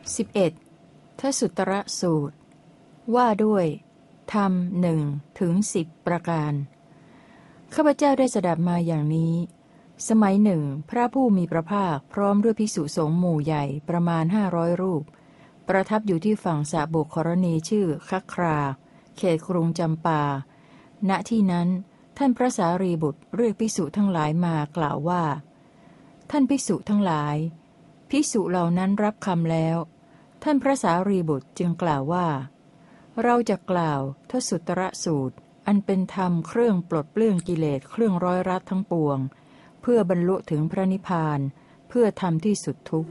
11. ทสุตระสูตรว่าด้วยธรรม1-10ประการข้าพเจ้าได้สดับมาอย่างนี้สมัยหนึ่งพระผู้มีพระภาคพร้อมด้วยภิกษุสงฆ์หมู่ใหญ่ประมาณ500รูปประทับอยู่ที่ฝั่งสระบุครณีชื่อคัคคราเขตกรุงจำปาณที่นั้นท่านพระสารีบุตรเรียกภิกษุทั้งหลายมากล่าวว่าท่านภิกษุทั้งหลายภิกษุเหล่านั้นรับคำแล้วท่านพระสารีบุตรจึงกล่าวว่าเราจะกล่าวทสุตระสูตรอันเป็นธรรมเครื่องปลดเปลื้องกิเลสเครื่องร้อยรัดทั้งปวงเพื่อบรรลุถึงพระนิพพานเพื่อทำที่สุดทุกข์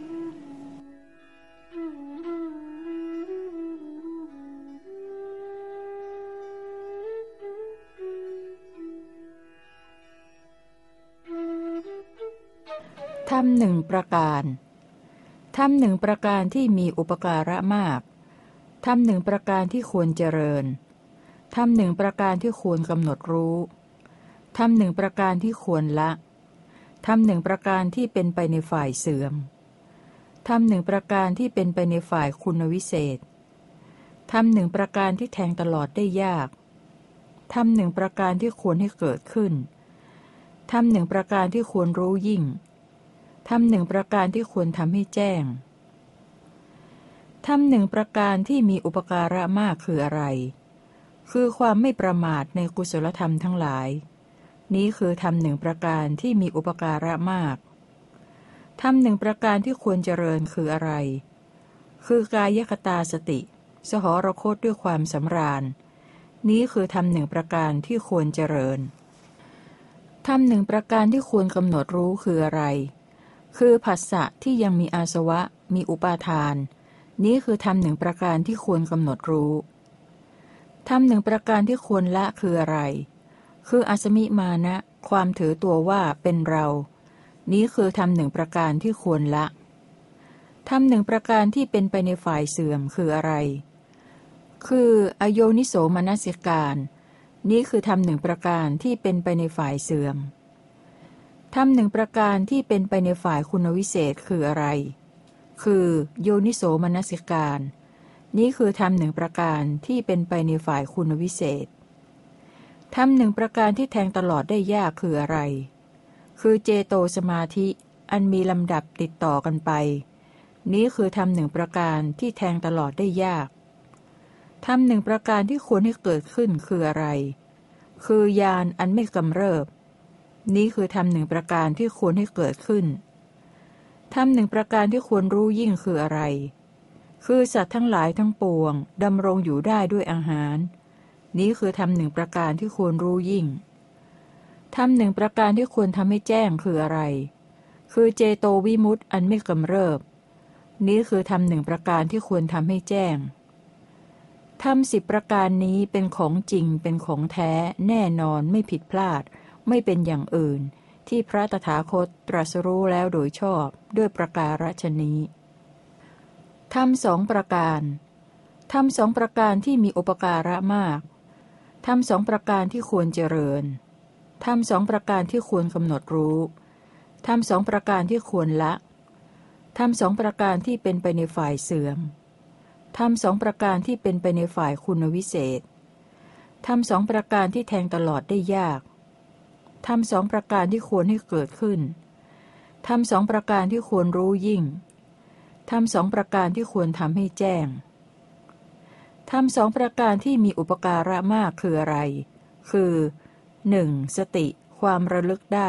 ธรรมหนึ่งประการธรรมหนึ่งประการที่มีอุปการะมากธรรมหนึ่งประการที่ควรเจริญธรรมหนึ่งประการที่ควรกำหนดรู้ธรรมหนึ่งประการที่ควรละธรรมหนึ่งประการที่เป็นไปในฝ่ายเสื่อมธรรมหนึ่งประการที่เป็นไปในฝ่ายคุณวิเศษธรรมหนึ่งประการที่แทงตลอดได้ยากธรรมหนึ่งประการที่ควรให้เกิดขึ้นธรรมหนึ่งประการที่ควรรู้ยิ่งธรรมหนึ่งประการที่ควรทำให้แจ้งธรรมหนึ่งประการที่มีอุปการะมากคืออะไรคือความไม่ประมาทในกุศลธรรมทั้งหลายนี้คือธรรมหนึ่งประการที่มีอุปการะมากธรรมหนึ่งประการที่ควรเจริญคืออะไรคือกายคตาสติสหรคตด้วยความสำราญนี้คือธรรมหนึ่งประการที่ควรเจริญธรรมหนึ่งประการที่ควรกำหนดรู้คืออะไรคือผัสสะที่ยังมีอาสวะมีอุปาทานนี้คือธรรมหนึ่งประการที่ควรกำหนดรู้ธรรมหนึ่งประการที่ควรละคืออะไรคืออสมิมานะความถือตัวว่าเป็นเรานี้คือธรรมหนึ่งประการที่ควรละธรรมหนึ่งประการที่เป็นไปในฝ่ายเสื่อมคืออะไรคืออโยนิโสมนสิการนี้คือธรรมหนึ่งประการที่เป็นไปในฝ่ายเสื่อมธรรมหนึ่งประการที่เป็นไปในฝ่ายคุณวิเศษคืออะไรคือโยนิโสมนสิการนี้คือธรรมหนึ่งประการที่เป็นไปในฝ่ายคุณวิเศษธรรมหนึ่งประการที่แทงตลอดได้ยากคืออะไรคือเจโตสมาธิอันมีลำดับติดต่อกันไปนี้คือธรรมหนึ่งประการที่แทงตลอดได้ยากธรรมหนึ่งประการที่ควรให้เกิดขึ้นคืออะไรคือญาณอันไม่กำเริบนี้คือธรรมหนึ่งประการที่ควรให้เกิดขึ้นธรรมหนึ่งประการที่ควรรู้ยิ่งคืออะไรคือสัตว์ทั้งหลายทั้งปวงดำรงอยู่ได้ด้วยอาหารนี้คือธรรมหนึ่งประการที่ควรรู้ยิ่งธรรมหนึ่งประการที่ควรทำให้แจ้งคืออะไรคือเจโตวิมุตติอันไม่กำเริบนี้คือธรรมหนึ่งประการที่ควรทำให้แจ้งธรรม10ประการนี้เป็นของจริงเป็นของแท้แน่นอนไม่ผิดพลาดไม่เป็นอย่างอื่นที่พระตถาคตตรัสรู้แล้วโดยชอบด้วยประการฉนี้ธรรมสองประการธรรมสองประการที่มีอุปการะมากธรรมสองประการที่ควรเจริญธรรมสองประการที่ควรกำหนดรู้ธรรมสองประการที่ควรละธรรมสองประการที่เป็นไปในฝ่ายเสื่อมธรรมสองประการที่เป็นไปในฝ่ายคุณวิเศษธรรมสองประการที่แทงตลอดได้ยากธรรมสองประการที่ควรให้เกิดขึ้นธรรมสองประการที่ควรรู้ยิ่งธรรมสองประการที่ควรทำให้แจ้งธรรมสองประการที่มีอุปการะมากคืออะไรคือ 1. สติความระลึกได้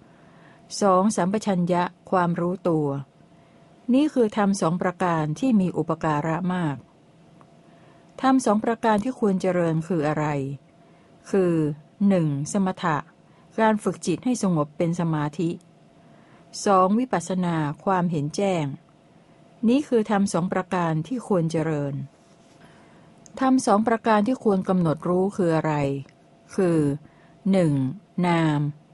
2. สัมปชัญญะความรู้ตัวนี่คือธรรมสองประการที่มีอุปการะมากธรรมสองประการที่ควรเจริญคืออะไรคือ 1. สมถะการฝึกจิตให้สงบเป็นสมาธิ 2. วิปัสสนาความเห็นแจ้งนี้คือธรรมสองประการที่ควรเจริญธรรมสองประการที่ควรกำหนดรู้คืออะไรคือ 1. นาม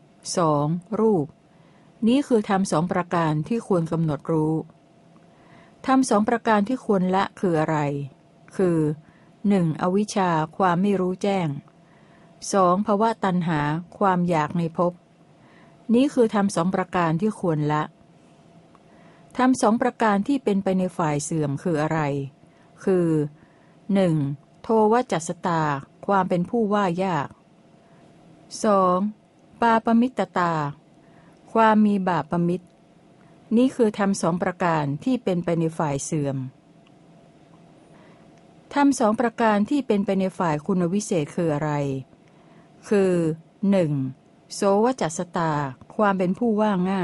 2. รูปนี้คือธรรมสองประการที่ควรกำหนดรู้ธรรมสองประการที่ควรละคืออะไรคือ 1. อวิชชาความไม่รู้แจ้ง 2. ภวตัณหาความอยากในภพนี้คือธรรมสองประการที่ควรละธรรมสองประการที่เป็นไปในฝ่ายเสื่อมคืออะไรคือ 1. โทวจัสตาความเป็นผู้ว่ายาก 2. ปาปมิตตาความมีบาปมิตรนี่คือธรรมสองประการที่เป็นไปในฝ่ายเสื่อมธรรมสองประการที่เป็นไปในฝ่ายคุณวิเศษคืออะไรคือ 1. โสวจัสตาความเป็นผู้ว่าง่าย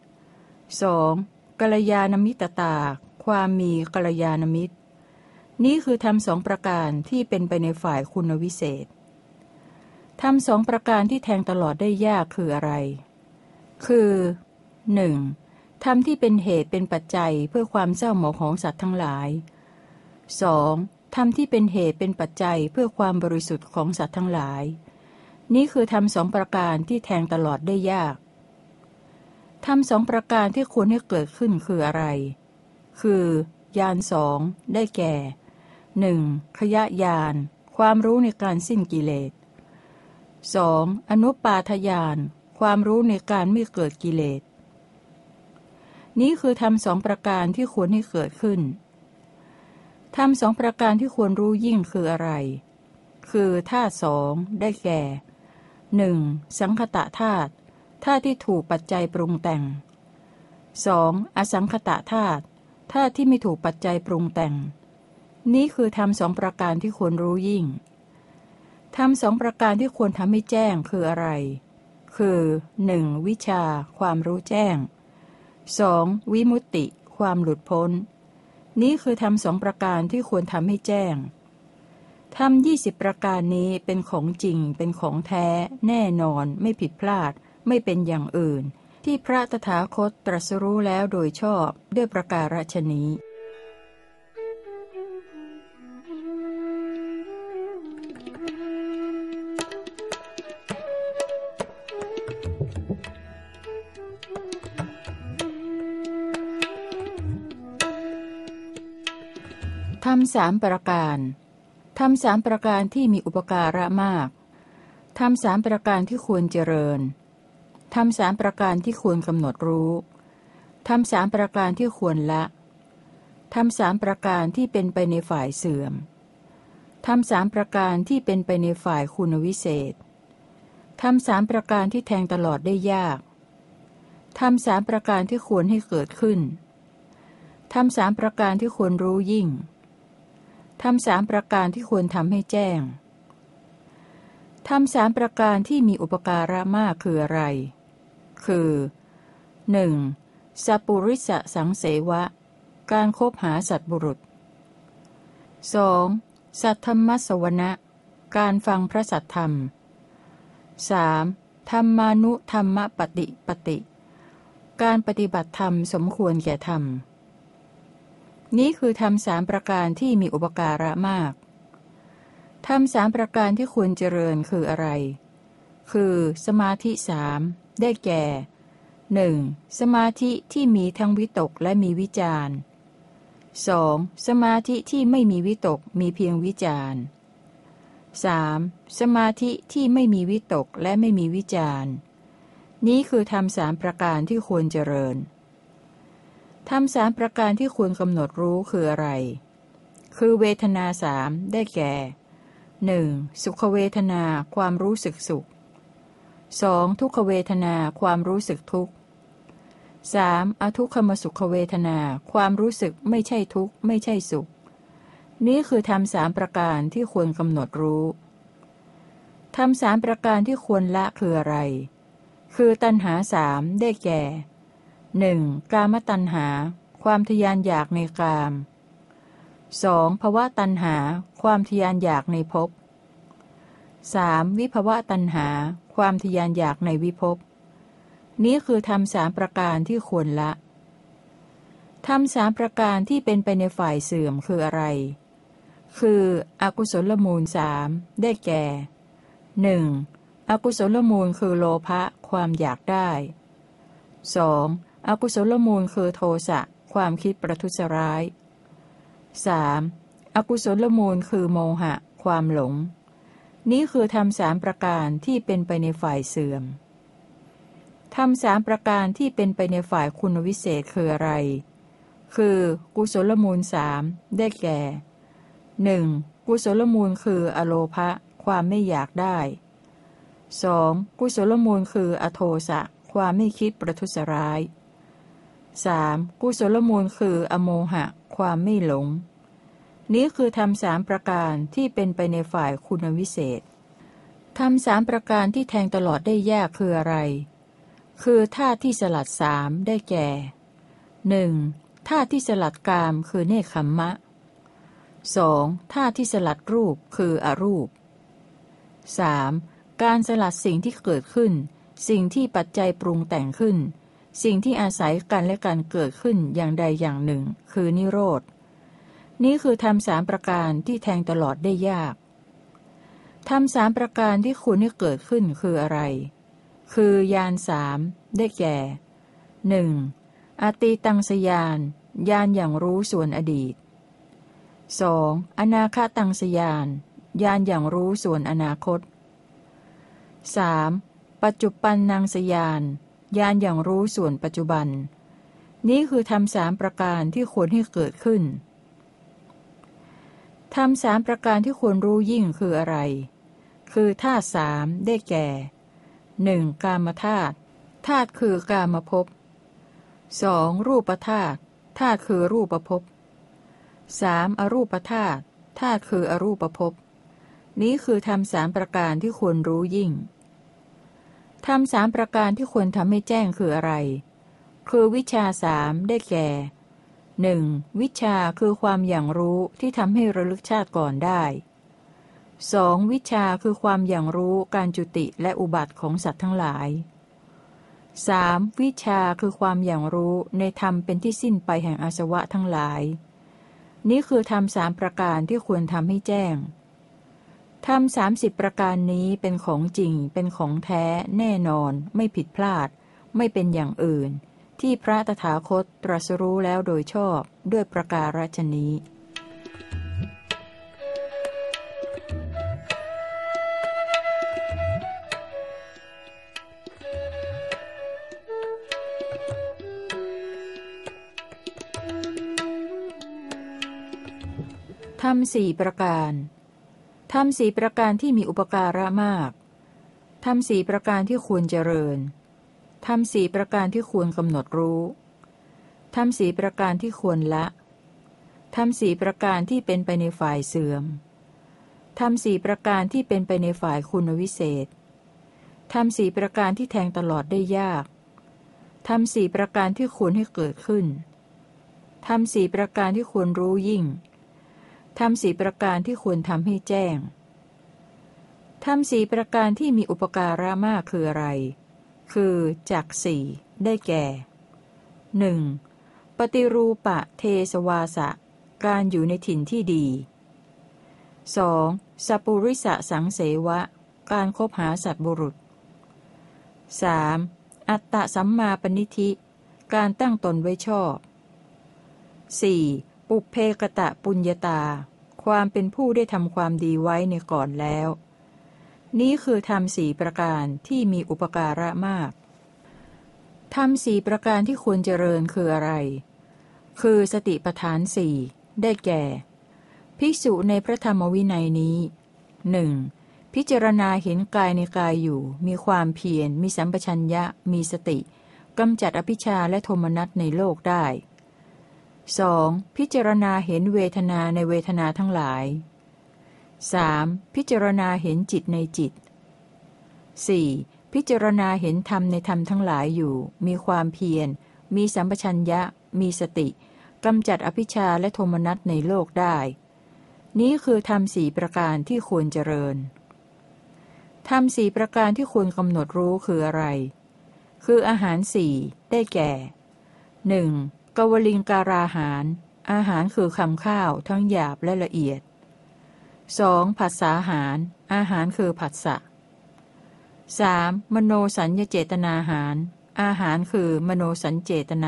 2. กัลยาณมิตตาความมีกัลยาณมิตรนี่คือธรรมสองประการที่เป็นไปในฝ่ายคุณวิเศษธรรมสองประการที่แทงตลอดได้ยากคืออะไรคือ 1. ธรรมที่เป็นเหตุเป็นปัจจัยเพื่อความเศร้าหมองของสัตว์ทั้งหลาย 2. ธรรมที่เป็นเหตุเป็นปัจจัยเพื่อความบริสุทธิ์ของสัตว์ทั้งหลายนี่คือธรรมสองประการที่แทงตลอดได้ยากธรรมสองประการที่ควรให้เกิดขึ้นคืออะไรคือญาณสองได้แก่ 1. ขยะญาณความรู้ในการสิ้นกิเลส 2. อนุปาทญาณความรู้ในการไม่เกิดกิเลสนี้คือธรรมสองประการที่ควรให้เกิดขึ้นธรรมสองประการที่ควรรู้ยิ่งคืออะไรคือธาตุสองได้แก่ 1. สังคตะธาตุธาตุที่ถูกปัจจัยปรุงแต่ง 2. อสังคตะธาตุธาตุที่ไม่ถูกปัจจัยปรุงแต่งนี้คือธรรมสองประการที่ควรรู้ยิ่งธรรมสองประการที่ควรทำให้แจ้งคืออะไรคือ 1. วิชาความรู้แจ้ง 2. วิมุตติความหลุดพ้นนี้คือธรรมสองประการที่ควรทำให้แจ้งธรรม20ประการนี้เป็นของจริงเป็นของแท้แน่นอนไม่ผิดพลาดไม่เป็นอย่างอื่นที่พระตถาคตตรัสรู้แล้วโดยชอบด้วยประการฉนี้ธรรมสามประการธรรมสามประการที่มีอุปการะมากธรรมสามประการที่ควรเจริญธรรมสามประการที่ควรกำหนดรู้ธรรมสามประการที่ควรละธรรมสามประการที่เป็นไปในฝ่ายเสื่อมธรรมสามประการที่เป็นไปในฝ่ายคุณวิเศษธรรมสามประการที่แทงตลอดได้ยากธรรมสามประการที่ควรให้เกิดขึ้นธรรมสามประการที่ควรรู้ยิ่งธรรมสามประการที่ควรทำให้แจ้งธรรมสามประการที่มีอุปการะมากคืออะไรคือ 1. สัพปุริสสังเสวะการคบหาสัตบุรุษ 2. สัทธรรมสวนะการฟังพระสัทธรรม 3. ธรรมานุธรรมปฏิปติการปฏิบัติธรรมสมควรแก่ธรรมนี้คือธรรมสามประการที่มีอุปการะมากธรรมสามประการที่ควรเจริญคืออะไรคือสมาธิสามได้แก่ 1. สมาธิที่มีทั้งวิตกและมีวิจารณ์ 2. สมาธิที่ไม่มีวิตกมีเพียงวิจารณ์ 3. สมาธิที่ไม่มีวิตกและไม่มีวิจารณ์นี้คือธรรมสามประการที่ควรเจริญธรรมสามประการที่ควรกำหนดรู้คืออะไรคือเวทนาสามได้แก่ 1. สุขเวทนาความรู้สึกสุข 2. ทุกขเวทนาความรู้สึกทุกข์ 3. อทุกขมสุขเวทนาความรู้สึกไม่ใช่ทุกข์ไม่ใช่สุขนี้คือธรรมสามประการที่ควรกำหนดรู้ธรรมสามประการที่ควรละคืออะไรคือตัณหาสามได้แก่ 1. กามตัณหาความทยานอยากในกาม 2. ภวตัณหาความทยานอยากในภพ 3. วิภวตัณหาความทยานอยากในวิภพนี้คือธรรมสามประการที่ควรละธรรมสามประการที่เป็นไปในฝ่ายเสื่อมคืออะไรคืออกุศลมูลสามได้แก่ 1. อกุศลมูลคือโลภะความอยากได้ 2. อกุศลมูลคือโทสะความคิดประทุษร้าย 3. อกุศลมูลคือโมหะความหลงนี้คือธรรมสามประการที่เป็นไปในฝ่ายเสื่อมธรรมสามประการที่เป็นไปในฝ่ายคุณวิเศษคืออะไรคือกุศลมูลสามได้แก่ 1. กุศลมูลคืออโลภะความไม่อยากได้ 2. กุศลมูลคืออโทสะความไม่คิดประทุษร้าย 3. กุศลมูลคืออโมหะความไม่หลงนี้คือธรรมสามประการที่เป็นไปในฝ่ายคุณวิเศษธรรมสามประการที่แทงตลอดได้ยากคืออะไร คือธาตุที่สลัดสามได้แก่ 1. ธาตุที่สลัดกามคือเนคขัมมะ 2. ธาตุที่สลัดรูปคืออรูป 3. การสลัดสิ่งที่เกิดขึ้นสิ่งที่ปัจจัยปรุงแต่งขึ้นสิ่งที่อาศัยกันและการเกิดขึ้นอย่างใดอย่างหนึ่งคือนิโรธนี้คือธรรมสามประการที่แทงตลอดได้ยากธรรมสามประการที่ควรให้เกิดขึ้นคืออะไร คือญาณสามได้แก่ 1. อตีตังสยานญาณอย่างรู้ส่วนอดีต 2. อนาคตังสยานญาณอย่างรู้ส่วนอนาคต 3. ปัจจุบันนังสยานญาณอย่างรู้ส่วนปัจจุบันนี้คือธรรมสามประการที่ควรให้เกิดขึ้นธรรมสามประการที่ควรรู้ยิ่งคืออะไร คือธาตุสามได้แก่ 1. กามธาตุธาตุคือกามภพ 2. รูปธาตุธาตุคือรูปภพ 3. อรูปธาตุธาตุคืออรูปภพนี้คือธรรมสามประการที่ควรรู้ยิ่งธรรมสามประการที่ควรทำให้แจ้งคืออะไร คือวิชาสามได้แก่ 1. วิชาคือความอย่างรู้ที่ทำให้ระลึกชาติก่อนได้ 2. วิชาคือความอย่างรู้การจุติและอุบัติของสัตว์ทั้งหลาย 3. วิชาคือความอย่างรู้ในธรรมเป็นที่สิ้นไปแห่งอาสวะทั้งหลายนี้คือธรรมสามประการที่ควรทำให้แจ้งธรรม30ประการนี้เป็นของจริงเป็นของแท้แน่นอนไม่ผิดพลาดไม่เป็นอย่างอื่นที่พระตถาคตตรัสรู้แล้วโดยชอบด้วยประการฉนี้ธรรมสี่ประการธรรมสี่ประการที่มีอุปการะมากธรรมสี่ประการที่ควรเจริญธรรมสี่ประการที่ควรกำหนดรู้ธรรมสี่ประการที่ควรละธรรมสี่ประการที่เป็นไปในฝ่ายเสื่อมธรรมสี่ประการที่เป็นไปในฝ่ายคุณวิเศษธรรมสี่ประการที่แทงตลอดได้ยากธรรมสี่ประการที่ควรให้เกิดขึ้นธรรมสี่ประการที่ควรรู้ยิ่งธรรมสี่ประการที่ควรทำให้แจ้งธรรมสี่ประการที่มีอุปการะมากคืออะไรคือจักสี่ได้แก่ 1. ปฏิรูปะเทสวาสะการอยู่ในถิ่นที่ดี 2. สัพปุริสสังเสวะการคบหาสัตว์บุรุษ 3. อัตตสัมมาปณิธิการตั้งตนไว้ชอบ 4. ปุพเพกตะปุญญาตาความเป็นผู้ได้ทำความดีไว้ในก่อนแล้วนี้คือธรรมสี่ประการที่มีอุปการะมากธรรมสี่ประการที่ควรเจริญคืออะไรคือสติปัฏฐานสี่ได้แก่ภิกษุในพระธรรมวินัยนี้ 1. พิจารณาเห็นกายในกายอยู่มีความเพียรมีสัมปชัญญะมีสติกำจัดอภิชาและโทมนัสในโลกได้ 2. พิจารณาเห็นเวทนาในเวทนาทั้งหลาย 3. พิจารณาเห็นจิตในจิต 4. พิจารณาเห็นธรรมในธรรมทั้งหลายอยู่มีความเพียรมีสัมปชัญญะมีสติกำจัดอภิชาและโทมนัสในโลกได้นี้คือธรรมสี่ประการที่ควรเจริญธรรมสี่ประการที่ควรกำหนดรู้คืออะไรคืออาหารสี่ได้แก่ 1. กวลิงการาหารอาหารคือคำข้าวทั้งหยาบและละเอียด 2. ผัสสาหารอาหารคือผัสสะ 3. มโนสัญญเจตนาหารอาหารคือมโนสัญเจตนา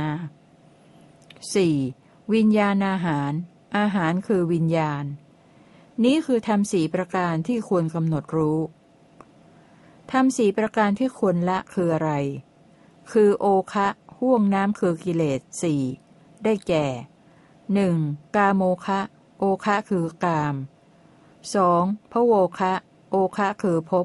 4. วิญญาณอาหารอาหารคือวิญญาณนี้คือธรรมสี่ประการที่ควรกำหนดรู้ธรรมสี่ประการที่ควรละคืออะไรคือโอคะห่วงน้ำคือกิเลสสี่ได้แก่ 1. กาโมคะโอคะคือกาม 2. พโวคะโอคะคือภพ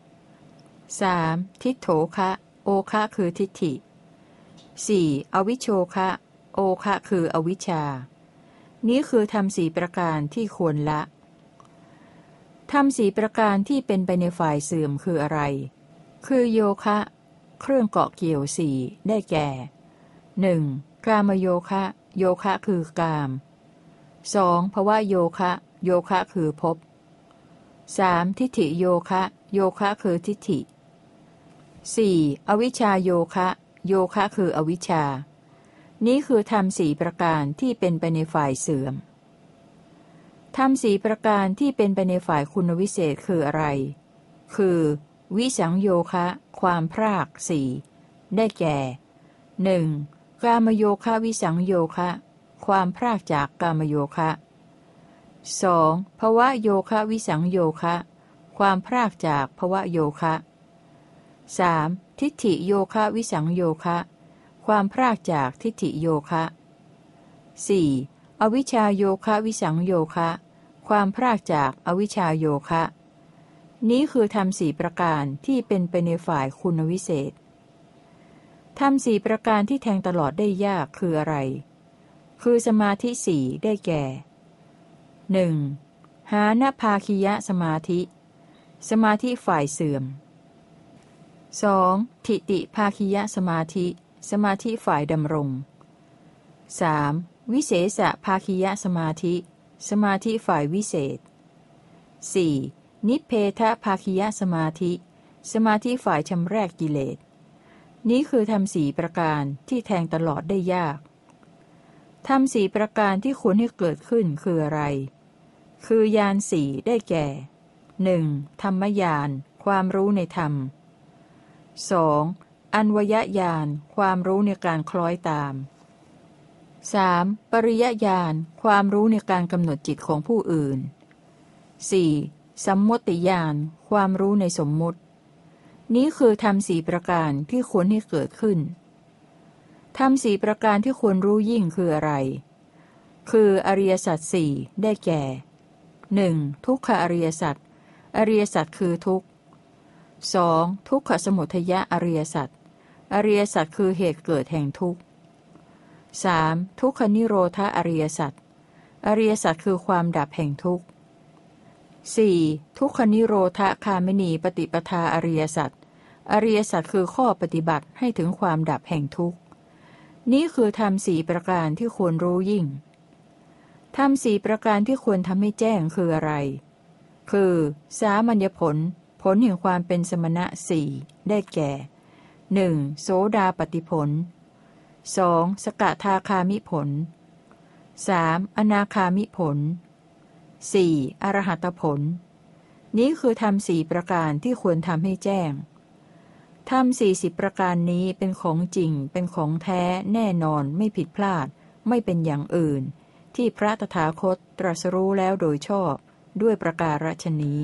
3. ทิฏโถคะโอคะคือทิฏฐิ 4. อวิชโชคะโอคะคืออวิชชานี้คือธรรมสี่ประการที่ควรละธรรมสี่ประการที่เป็นไปในฝ่ายเสื่อมคืออะไรคือโยคะเครื่องเกาะเกี่ยวสี่ได้แก่ 1. กามโยคะโยคะคือกาม 2. ภวโยคะโยคะคือภพ 3. ทิฏฐิโยคะโยคะคือทิฏฐิ 4. อวิชชาโยคะโยคะคืออวิชชานี้คือธรรมสี่ประการที่เป็นไปในฝ่ายเสื่อมธรรมสี่ประการที่เป็นไปในฝ่ายคุณวิเศษคืออะไรคือวิสังโยคะความพรากสี่ได้แก่ 1. กามโยคะวิสังโยคะความพรากจากกามโยคะ 2. ภวโยคะวิสังโยคะความพรากจากภวโยคะ 3. ทิฏฐิโยคะวิสังโยคะความพรากจากทิฏฐิโยคะ 4. อวิชชาโยคะวิสังโยคะความพรากจากอวิชชาโยคะนี้คือธรรมสี่ประการที่เป็นไปในฝ่ายคุณวิเศษธรรมสี่ประการที่แทงตลอดได้ยากคืออะไรคือสมาธิสี่ได้แก่ 1. หานภาคิยะสมาธิสมาธิฝ่ายเสื่อม 2. ทิติภาคิยะสมาธิสมาธิฝ่ายดำรง 3. วิเศษภาคิยะสมาธิสมาธิฝ่ายวิเศษ 4. นิพเพทภาคิยะสมาธิสมาธิฝ่ายชำแรกกิเลสนี้คือธรรมสี่ประการที่แทงตลอดได้ยากธรรมสี่ประการที่ควรให้เกิดขึ้นคืออะไรคือญาณสี่ได้แก่ 1. ธรรมญาณความรู้ในธรรม 2. อันวยญาณความรู้ในการคล้อยตาม 3. ปริยญาณความรู้ในการกำหนดจิตของผู้อื่น 4. สัมมติญาณความรู้ในสมมุตินี้คือธรรมสี่ประการที่ควรให้เกิดขึ้นธรรมสี่ประการที่ควรรู้ยิ่งคืออะไรคืออริยสัจสี่ได้แก่ 1. ทุกขอริยสัจอริยสัจคือทุกข์ 2. ทุกขสมุทัยอริยสัจอริยสัจคือเหตุเกิดแห่งทุกข์ 3. ทุกขนิโรธอริยสัจอริยสัจคือความดับแห่งทุกข์ 4. ทุกขนิโรธคามินีปฏิปทาอริยสัจอริยสัจคือข้อปฏิบัติให้ถึงความดับแห่งทุกข์นี้คือธรรมสี่ประการที่ควรรู้ยิ่งธรรมสี่ประการที่ควรทำให้แจ้งคืออะไรคือสามัญญผลผลแห่งความเป็นสมณะสี่ได้แก่ 1. โสดาปัตติผล 2. สกทาคามิผล 3. อนาคามิผล 4. อรหัตผลนี้คือธรรมสี่ประการที่ควรทำให้แจ้งธรรม40ประการนี้เป็นของจริงเป็นของแท้แน่นอนไม่ผิดพลาดไม่เป็นอย่างอื่นที่พระตถาคตตรัสรู้แล้วโดยชอบด้วยประการฉนี้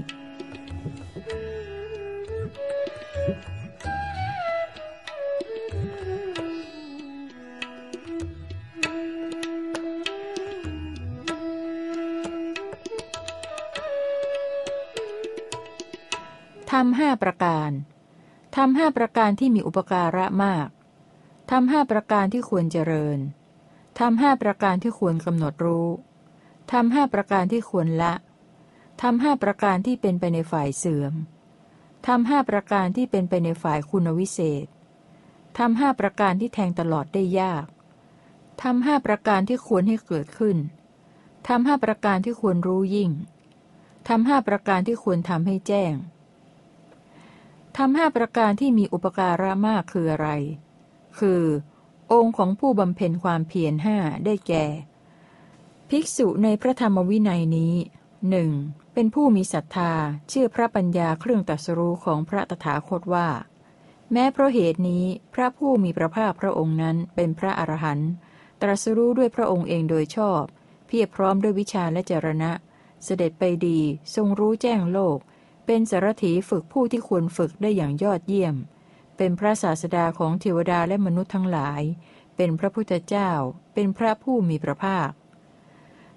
ธรรมห้าประการธรรมห้าประการที่มีอุปการะมากธรรมห้าประการที่ควรเจริญธรรมห้าประการที่ควรกำหนดรู้ธรรมห้าประการที่ควรละธรรมห้าประการที่เป็นไปในฝ่ายเสื่อมธรรมห้าประการที่เป็นไปในฝ่ายคุณวิเศษธรรมห้าประการที่แทงตลอดได้ยากธรรมห้าประการที่ควรให้เกิดขึ้นธรรมห้าประการที่ควรรู้ยิ่งธรรมห้าประการที่ควรทำให้แจ้งธรรมห้าประการที่มีอุปการะมากคืออะไรคือองค์ของผู้บำเพ็ญความเพียรห้าได้แก่ภิกษุในพระธรรมวินัยนี้ 1. เป็นผู้มีศรัทธาเชื่อพระปัญญาเครื่องตรัสรู้ของพระตถาคตว่าแม้เพราะเหตุนี้พระผู้มีพระภาคพระองค์นั้นเป็นพระอรหันต์ตรัสรู้ด้วยพระองค์เองโดยชอบเพียรพร้อมด้วยวิชาและจรณะเสด็จไปดีทรงรู้แจ้งโลกเป็นสารถีฝึกผู้ที่ควรฝึกได้อย่างยอดเยี่ยมเป็นพระศาสดาของเทวดาและมนุษย์ทั้งหลายเป็นพระพุทธเจ้าเป็นพระผู้มีพระภาค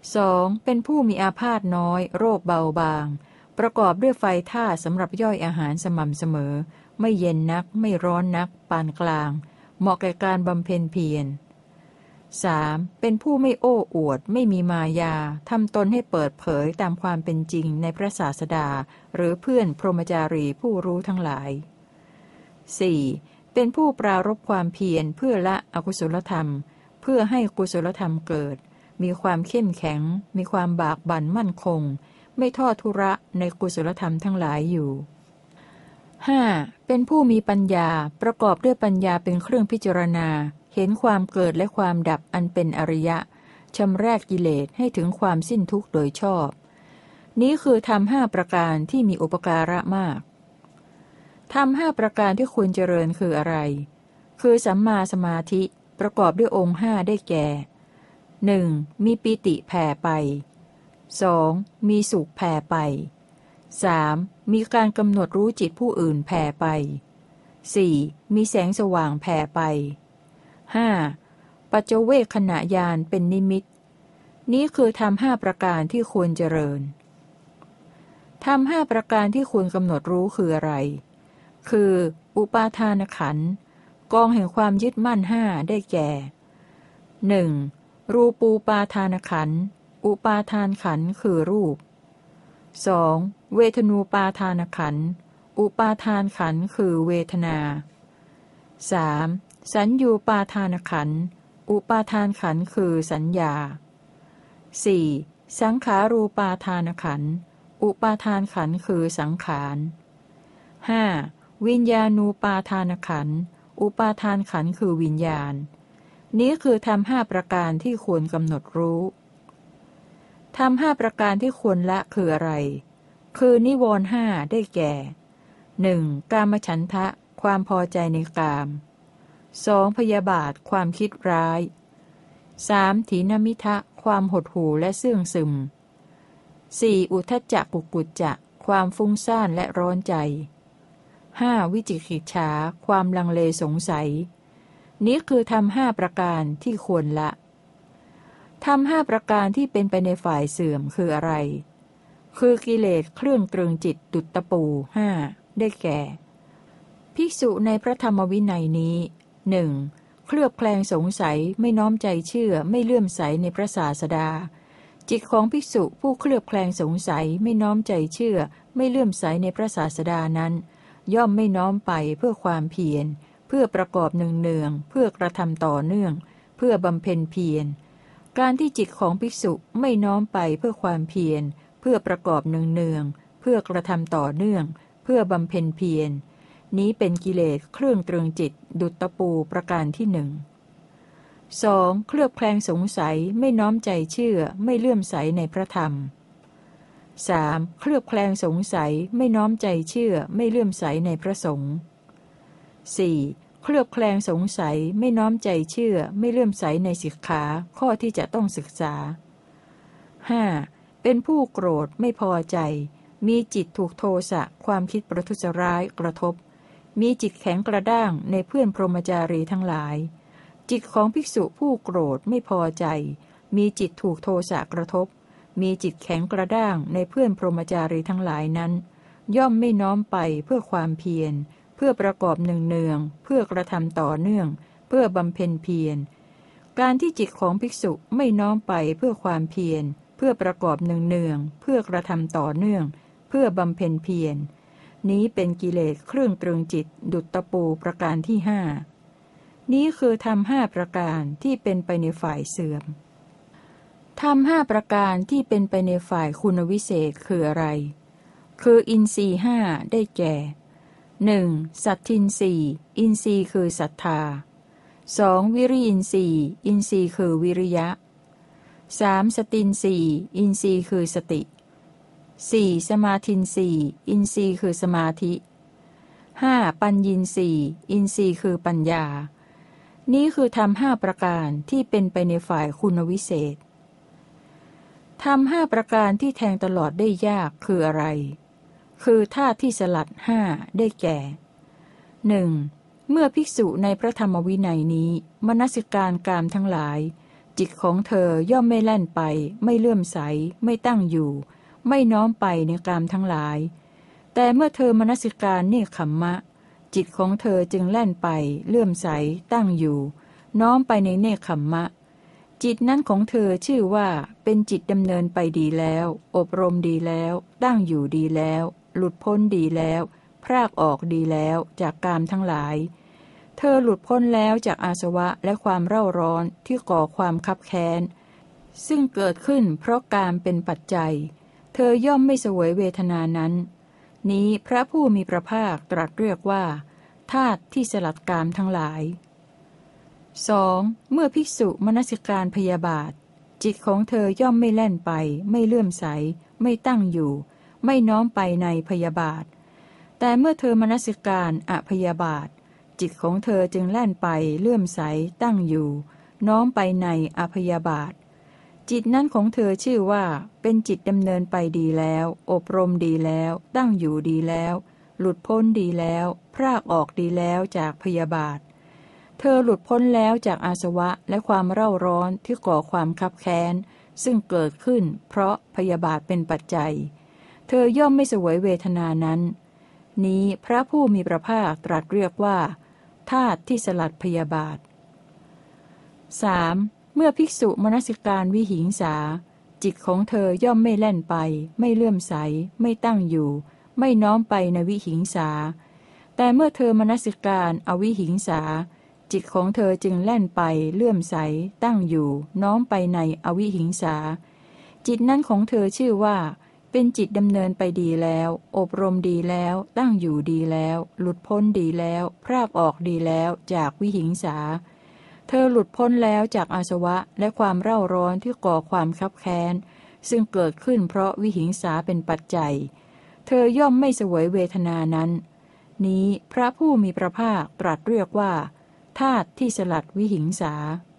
2. เป็นผู้มีอาพาธน้อยโรคเบาบางประกอบด้วยไฟท่าสำหรับย่อยอาหารสม่ำเสมอไม่เย็นนักไม่ร้อนนักปานกลางเหมาะแก่การบำเพ็ญเพียร 3. เป็นผู้ไม่โอ้อวดไม่มีมายาทำตนให้เปิดเผยตามความเป็นจริงในพระศาสดาหรือเพื่อนพรหมจารีผู้รู้ทั้งหลาย 4. เป็นผู้ปรารภความเพียรเพื่อละอกุศลธรรมเพื่อให้กุศลธรรมเกิดมีความเข้มแข็งมีความบากบั่นมั่นคงไม่ทอดทุระในกุศลธรรมทั้งหลายอยู่ 5. เป็นผู้มีปัญญาประกอบด้วยปัญญาเป็นเครื่องพิจารณาเห็นความเกิดและความดับอันเป็นอริยะชำระกิเลสให้ถึงความสิ้นทุกข์โดยชอบนี้คือธรรม5ประการที่มีอุปการะมากธรรม5ประการที่ควรเจริญคืออะไรคือสัมมาสมาธิประกอบด้วยองค์5ได้แก่ 1. มีปิติแผ่ไป 2. มีสุขแผ่ไป 3. มีการกำหนดรู้จิตผู้อื่นแผ่ไป 4. มีแสงสว่างแผ่ไป 5. ปัจเจเวคขณะญาณเป็นนิมิตนี้คือธรรม5ประการที่ควรเจริญธรรม5ประการที่ควรกำหนดรู้คืออะไรคืออุปาทานขันธ์กองแห่งความยึดมั่น5ได้แก่ 1. รูปูปาทานขันธ์อุปาทานขันธ์คือรูป 2. เวทนูปาทานขันธ์อุปาทานขันธ์คือเวทนา 3. สัญญูปาทานขันธ์อุปาทานขันธ์คือสัญญา 4. สังขารูปาทานขันธ์อุปาทานขันธ์คือสังขาร 5. วิญญาณูปาทานขันธ์อุปาทานขันธ์คือวิญญาณนี้คือธรรม5ประการที่ควรกำหนดรู้ธรรม5ประการที่ควรละคืออะไรคือนิวรณ์5ได้แก่ 1. กามฉันทะความพอใจในกาม 2. พยาบาทความคิดร้าย 3. ถีนมิทะความหดหู่และเสื่องซึม 4. อุทธัจจะกุกุจจะความฟุ้งซ่านและร้อนใจ 5. วิจิกิจฉาความลังเลสงสัยนี้คือธรรม5ประการที่ควรละธรรม5ประการที่เป็นไปในฝ่ายเสื่อมคืออะไรคือกิเลสเครื่องตรึงจิตดุจตะปู5ได้แก่ภิกษุในพระธรรมวินัยนี้ 1. เคลือบแคลงสงสัยไม่น้อมใจเชื่อไม่เลื่อมใสในพระศาสดาจิตของภิกษุผู้เคลือบแคลงสงสัยไม่น้อมใจเชื่อไม่เลื่อมใสในพระศาสดานั้นย่อมไม่น้อมไปเพื่อความเพียรเพื่อประกอบเนืองๆเพื่อกระทำต่อเนื่องเพื่อบำเพ็ญเพียรการที่จิตของภิกษุไม่น้อมไปเพื่อความเพียรเพื่อประกอบเนืองๆเพื่อกระทำต่อเนื่องเพื่อบำเพ็ญเพียรนี้เป็นกิเลสเครื่องตรึงจิตดุจตะปูประการที่หนึ่ง 2. เคลือบแคลงสงสัยไม่น้อมใจเชื่อไม่เลื่อมใสในพระธรรม 3. เคลือบแคลงสงสัยไม่น้อมใจเชื่อไม่เลื่อมใสในพระสงฆ์ 4. เคลือบแคลงสงสัยไม่น้อมใจเชื่อไม่เลื่อมใสในสิกขาข้อที่จะต้องศึกษา 5. เป็นผู้โกรธไม่พอใจมีจิตถูกโทสะความคิดประทุษร้ายกระทบมีจิตแข็งกระด้างในเพื่อนพรหมจารีทั้งหลายจิตของภิกษุผู้โกรธไม่พอใจมีจิตถูกโทสะกระทบมีจิตแข็งกระด้างในเพื่อนพรหมจารีทั้งหลายนั้นย่อมไม่น้อมไปเพื่อความเพียรเพื่อประกอบเนืองๆเพื่อกระทำต่อเนื่องเพื่อบำเพ็ญเพียรการที่จิตของภิกษุไม่น้อมไปเพื่อความเพียรเพื่อประกอบเนืองๆเพื่อกระทำต่อเนื่องเพื่อบำเพ็ญเพียรนี้เป็นกิเลสเครื่องตรึงจิตดุจตะปูประการที่5นี้คือธรรม5ประการที่เป็นไปในฝ่ายเสื่อมธรรม5ประการที่เป็นไปในฝ่ายคุณวิเศษคืออะไรคืออินทรีย์5ได้แก่ 1. สัตทินทรีย์อินทรีย์คือศรัทธา 2. วิริยินทรีย์อินทรีย์คือวิริยะ 3. สตินทรีย์อินทรีย์คือสติ 4. สมาธินทรีย์อินทรีย์คือสมาธิ 5. ปัญญินทรีย์อินทรีย์คือปัญญานี้คือธรรม5ประการที่เป็นไปในฝ่ายคุณวิเศษธรรม5ประการที่แทงตลอดได้ยากคืออะไรคือธาตุที่สลัด5ได้แก่ 1. เมื่อภิกษุในพระธรรมวินัยนี้มนสิการกามทั้งหลายจิตของเธอย่อมไม่แล่นไปไม่เลื่อมใสไม่ตั้งอยู่ไม่น้อมไปในกามทั้งหลายแต่เมื่อเธอมนสิการเนคขมมะจิตของเธอจึงแล่นไปเลื่อมใสตั้งอยู่น้อมไปในเนคขมมะจิตนั้นของเธอชื่อว่าเป็นจิตดำเนินไปดีแล้วอบรมดีแล้วตั้งอยู่ดีแล้วหลุดพ้นดีแล้วพรากออกดีแล้วจากกามทั้งหลายเธอหลุดพ้นแล้วจากอาสวะและความเร่าร้อนที่ก่อความคับแค้นซึ่งเกิดขึ้นเพราะกามเป็นปัจจัยเธอย่อมไม่เสวยเวทนานั้นนี้พระผู้มีพระภาคตรัสเรียกว่าธาตุที่สลัดกามทั้งหลาย 2. เมื่อภิกษุมนสิการพยาบาทจิตของเธอย่อมไม่แล่นไปไม่เลื่อมใสไม่ตั้งอยู่ไม่น้อมไปในพยาบาทแต่เมื่อเธอมนสิการอพยาบาทจิตของเธอจึงแล่นไปเลื่อมใสตั้งอยู่น้อมไปในอพยาบาทจิตนั้นของเธอชื่อว่าเป็นจิตดำเนินไปดีแล้วอบรมดีแล้วตั้งอยู่ดีแล้วหลุดพ้นดีแล้วพรากออกดีแล้วจากพยาบาทเธอหลุดพ้นแล้วจากอาสวะและความเร่าร้อนที่ก่อความคับแค้นซึ่งเกิดขึ้นเพราะพยาบาทเป็นปัจจัยเธอย่อมไม่เสวยเวทนานั้นนี้พระผู้มีพระภาคตรัสเรียกว่าธาตุที่สลัดพยาบาท 3. เมื่อภิกษุมนสิการวิหิงสาจิตของเธอย่อมไม่แล่นไปไม่เลื่อมใสไม่ตั้งอยู่ไม่น้อมไปในวิหิงสาแต่เมื่อเธอมนสิการอวิหิงสาจิตของเธอจึงแล่นไปเลื่อมใสตั้งอยู่น้อมไปในอวิหิงสาจิตนั้นของเธอชื่อว่าเป็นจิตดำเนินไปดีแล้วอบรมดีแล้วตั้งอยู่ดีแล้วหลุดพ้นดีแล้วพรากออกดีแล้วจากวิหิงสาเธอหลุดพ้นแล้วจากอาสวะและความเร่าร้อนที่ก่อความคับแค้นซึ่งเกิดขึ้นเพราะวิหิงสาเป็นปัจจัยเธอย่อมไม่เสวยเวทนานั้นนี้พระผู้มีพระภาคตรัสเรียกว่าธาตุที่สลัดวิหิงสา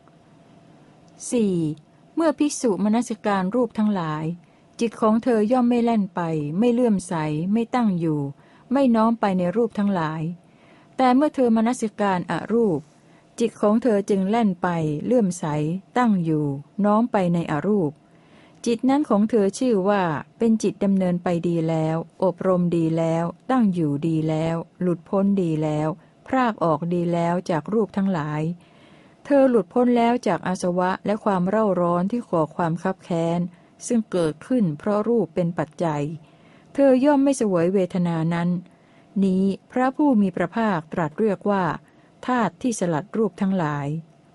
4. เมื่อภิกษุมนสิการรูปทั้งหลายจิตของเธอย่อมไม่แล่นไปไม่เลื่อมใสไม่ตั้งอยู่ไม่น้อมไปในรูปทั้งหลายแต่เมื่อเธอมนสิการอรูปจิตของเธอจึงแล่นไปเลื่อมใสตั้งอยู่น้อมไปในอรูปจิตนั้นของเธอชื่อว่าเป็นจิตดำเนินไปดีแล้วอบรมดีแล้วตั้งอยู่ดีแล้วหลุดพ้นดีแล้วพรากออกดีแล้วจากรูปทั้งหลายเธอหลุดพ้นแล้วจากอาสวะและความเร่าร้อนที่ก่อความคับแค้นซึ่งเกิดขึ้นเพราะรูปเป็นปัจจัยเธอย่อมไม่เสวยเวทนานั้นนี้พระผู้มีพระภาคตรัสเรียกว่าธาตุที่สลัดรูปทั้งหลาย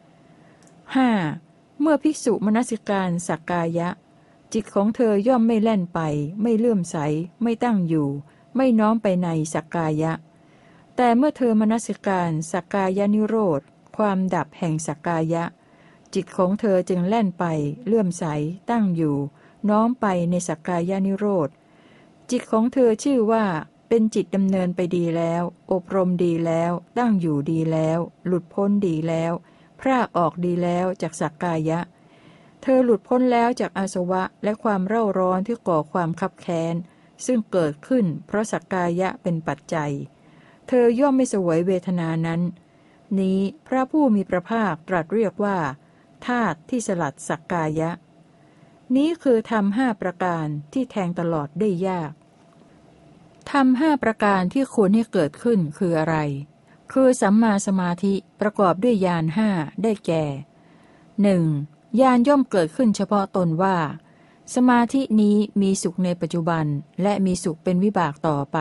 5. เมื่อภิกษุมนสิการสักกายะจิตของเธอย่อมไม่แล่นไปไม่เลื่อมใสไม่ตั้งอยู่ไม่น้อมไปในสักกายะแต่เมื่อเธอมนสิการสักกายนิโรธความดับแห่งสักกายะจิตของเธอจึงแล่นไปเลื่อมใสตั้งอยู่น้อมไปในสักกายนิโรธจิตของเธอชื่อว่าเป็นจิตดำเนินไปดีแล้วอบรมดีแล้วตั้งอยู่ดีแล้วหลุดพ้นดีแล้วพรากออกดีแล้วจากสักกายะเธอหลุดพ้นแล้วจากอาสวะและความเร่าร้อนที่ก่อความคับแค้นซึ่งเกิดขึ้นเพราะสักกายะเป็นปัจจัยเธอย่อมไม่เสวยเวทนานั้นนี้พระผู้มีพระภาคตรัสเรียกว่าธาตุที่สลัดสักกายะนี้คือธรรม5ประการที่แทงตลอดได้ยากธรรม5ประการที่ควรให้เกิดขึ้นคืออะไรคือสัมมาสมาธิประกอบด้วยญาณ5ได้แก่ 1. ญาณย่อมเกิดขึ้นเฉพาะตนว่าสมาธินี้มีสุขในปัจจุบันและมีสุขเป็นวิบากต่อไป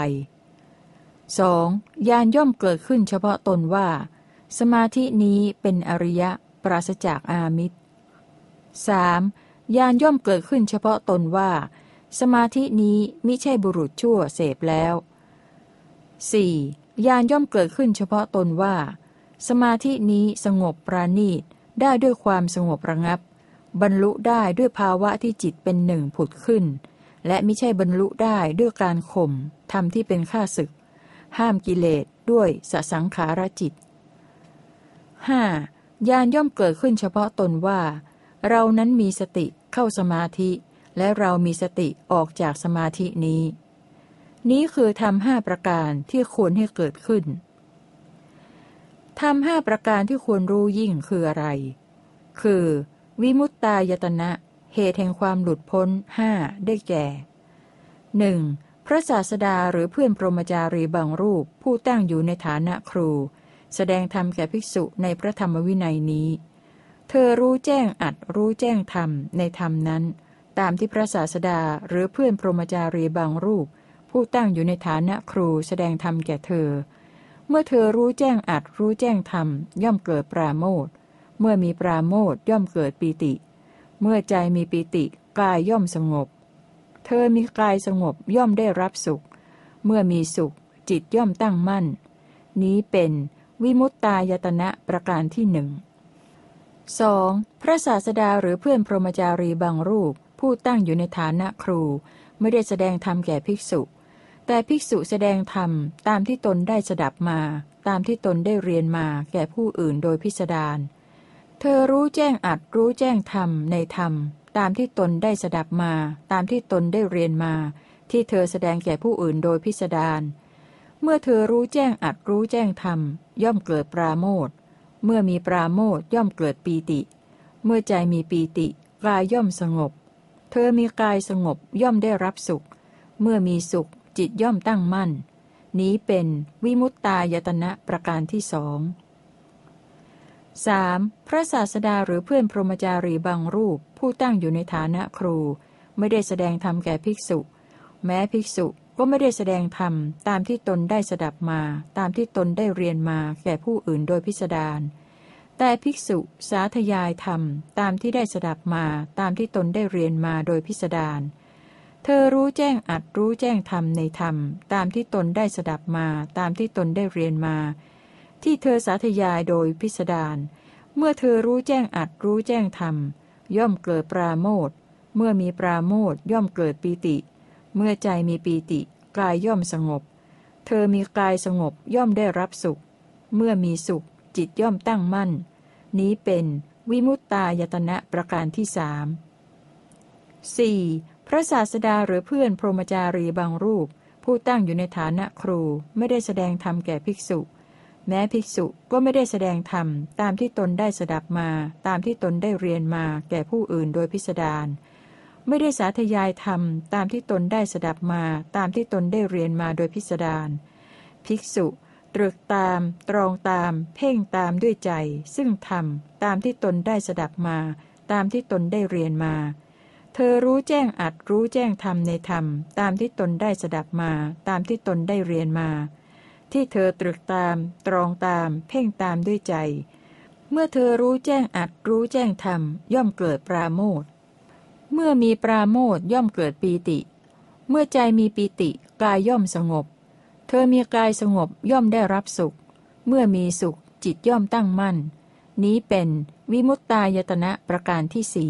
2. ญาณย่อมเกิดขึ้นเฉพาะตนว่าสมาธินี้เป็นอริยะปราศจากอามิตร 3. ญาณย่อมเกิดขึ้นเฉพาะตนว่าสมาธินี้มิใช่บุรุษชั่วเสพแล้ว 4. ญาณย่อมเกิดขึ้นเฉพาะตนว่าสมาธินี้สงบปราณีตได้ด้วยความสงบระงับบรรลุได้ด้วยภาวะที่จิตเป็นหนึ่งผุดขึ้นและมิใช่บรรลุได้ด้วยการข่มธรรมที่เป็นข้าศึกห้ามกิเลสด้วยสสังขารจิต 5. ญาณย่อมเกิดขึ้นเฉพาะตนว่าเรานั้นมีสติเข้าสมาธิและเรามีสติออกจากสมาธินี้นี้คือธรรม5ประการที่ควรให้เกิดขึ้นธรรม5ประการที่ควรรู้ยิ่งคืออะไรคือวิมุตตายตนะเหตุแห่งความหลุดพ้นห้าได้แก่ 1. พระศาสดาหรือเพื่อนพรหมจารีบางรูปผู้ตั้งอยู่ในฐานะครู แสดงธรรมแก่ภิกษุในพระธรรมวินัยนี้เธอรู้แจ้งอัดรู้แจ้งธรรมในธรรมนั้นตามที่พระศาสดาหรือเพื่อนพรหมจารีบางรูปผู้ตั้งอยู่ในฐานะครูแสดงธรรมแก่เธอเมื่อเธอรู้แจ้งอัดรู้แจ้งธรรมย่อมเกิดปราโมทย์เมื่อมีปราโมทย์ย่อมเกิดปีติเมื่อใจมีปีติกายย่อมสงบเธอมีกายสงบย่อมได้รับสุขเมื่อมีสุขจิตย่อมตั้งมั่นนี้เป็นวิมุตตายตนะประการที่หนึ่ง 2. พระศาสดาหรือเพื่อนพรหมจารีบางรูปผู้ตั้งอยู่ในฐานะครูไม่ได้แสดงธรรมแก่ภิกษุแต่ภิกษุแสดงธรรมตามที่ตนได้สดับมาตามที่ตนได้เรียนมาแก่ผู้อื่นโดยพิสดารเธอรู้แจ้งอัดรู้แจ้งธรรมในธรรมตามที่ตนได้สดับมาตามที่ตนได้เรียนมาที่เธอแสดงแก่ผู้อื่นโดยพิสดารเมื่อเธอรู้แจ้งอัดรู้แจ้งธรรมย่อมเกิดปราโมทย์เมื่อมีปราโมทย์ย่อมเกิดปีติเมื่อใจมีปีติกายย่อมสงบเธอมีกายสงบย่อมได้รับสุขเมื่อมีสุขจิตย่อมตั้งมั่นนี้เป็นวิมุตตายตนะประการที่สอง 3. พระศาสดาหรือเพื่อนพรหมจารีบางรูปผู้ตั้งอยู่ในฐานะครูไม่ได้แสดงธรรมแก่ภิกษุแม้ภิกษุก็ไม่ได้แสดงธรรมตามที่ตนได้สดับมาตามที่ตนได้เรียนมาแก่ผู้อื่นโดยพิสดารแต่ภิกษุสาธยายธรรมตามที่ได้สดับมาตามที่ตนได้เรียนมาโดยพิสดารเธอรู้แจ้งอัดรู้แจ้งธรรมในธรรมตามที่ตนได้สดับมาตามที่ตนได้เรียนมาที่เธอสาธยายโดยพิสดารเมื่อเธอรู้แจ้งอัดรู้แจ้งธรรมย่อมเกิดปราโมทย์เมื่อมีปราโมทย์ย่อมเกิดปีติเมื่อใจมีปีติกายย่อมสงบเธอมีกายสงบย่อมได้รับสุขเมื่อมีสุขจิตย่อมตั้งมั่นนี้เป็นวิมุตตายตนะประการที่สาม 4. พระศาสดาหรือเพื่อนพรหมจารีบางรูปผู้ตั้งอยู่ในฐานะครูไม่ได้แสดงธรรมแก่ภิกษุแม้ภิกษุก็ไม่ได้แสดงธรรมตามที่ตนได้สดับมาตามที่ตนได้เรียนมาแก่ผู้อื่นโดยพิสดารไม่ได้สาธยายธรรมตามที่ตนได้สดับมาตามที่ตนได้เรียนมาโดยพิสดารภิกษุตรึกตามตรองตามเพ่งตามด้วยใจซึ่งธรรมตามที่ตนได้สดับมาตามที่ตนได้เรียนมาเธอรู้แจ้งอัดรู้แจ้งธรรมในธรรมตามที่ตนได้สดับมาตามที่ตนได้เรียนมาที่เธอตรึกตามตรองตามเพ่งตามด้วยใจเมื่อเธอรู้แจ้งอัดรู้แจ้งธรรมย่อมเกิดปราโมทย์เมื่อมีปราโมทย์ย่อมเกิดปีติเมื่อใจมีปีติกายย่อมสงบเธอมีกายสงบย่อมได้รับสุขเมื่อมีสุขจิตย่อมตั้งมั่นนี้เป็นวิมุตตายตนะประการที่สี่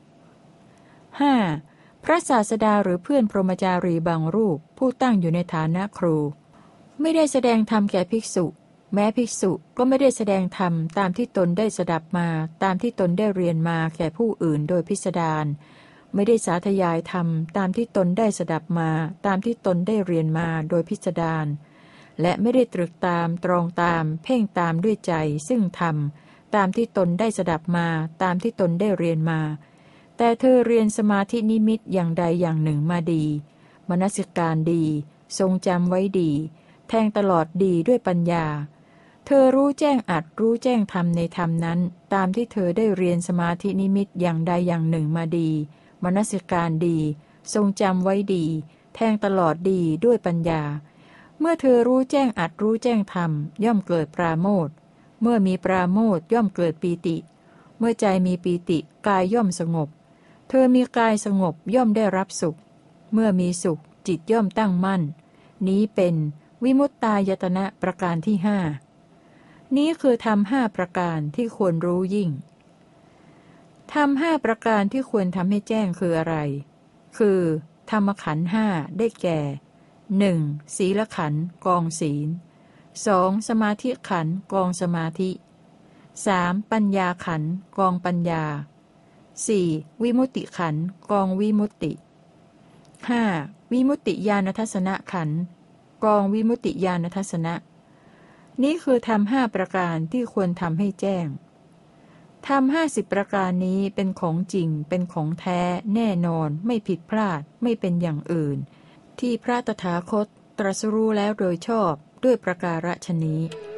5. พระศาสดาหรือเพื่อนพรหมจารีบางรูปผู้ตั้งอยู่ในฐานะครูไม่ได้แสดงธรรมแก่ภิกษุแม้ภิกษุก็ไม่ได้แสดงธรรมตามที่ตนได้สดับมาตามที่ตนได้เรียนมาแก่ผู้อื่นโดยพิสดารไม่ได้สาธยายธรรมตามที่ตนได้สดับมาตามที่ตนได้เรียนมาโดยพิสดารและไม่ได้ตรึกตามตรองตามเพ่งตามด้วยใจซึ่งธรรมตามที่ตนได้สดับมาตามที่ตนได้เรียนมาแต่เธอเรียนสมาธินิมิตอย่างใดอย่างหนึ่งมาดีมนสิการดีทรงจำไว้ดีแทงตลอดดีด้วยปัญญาเธอรู้แจ้งอัดรู้แจ้งธรรมในธรรมนั้นตามที่เธอได้เรียนสมาธินิมิตอย่างใดอย่างหนึ่งมาดีมนสิการดีทรงจำไว้ดีแทงตลอดดีด้วยปัญญาเมื่อเธอรู้แจ้งอัดรู้แจ้งธรรมย่อมเกิดปราโมทย์เมื่อมีปราโมทย์ย่อมเกิดปีติเมื่อใจมีปีติกายย่อมสงบเธอมีกายสงบย่อมได้รับสุขเมื่อมีสุขจิตย่อมตั้งมั่นนี้เป็นวิมุตตายตนะประการที่ห้านี้คือธรรมห้าประการที่ควรรู้ยิ่งธรรมห้าประการที่ควรทำให้แจ้งคืออะไรคือธรรมขันธ์ห้าได้แก่ 1. ศีลขันธ์กองศีล 2. สมาธิขันธ์กองสมาธิ 3. ปัญญาขันธ์กองปัญญา 4. วิมุตติขันธ์กองวิมุตติ 5. วิมุตติญาณทัสสนะขันธ์กองวิมุตติญาณทัสสนะนี้คือธรรมห้าประการที่ควรทำให้แจ้งธรรม50ประการนี้เป็นของจริงเป็นของแท้แน่นอนไม่ผิดพลาดไม่เป็นอย่างอื่นที่พระตถาคตตรัสรู้แล้วโดยชอบด้วยประการฉนี้